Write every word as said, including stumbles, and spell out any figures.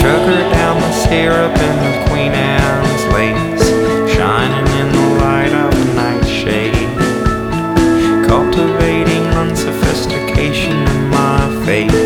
Sugar down the syrup and the Queen Anne's lace, shining in the light of a nightshade, cultivating unsophistication in my face.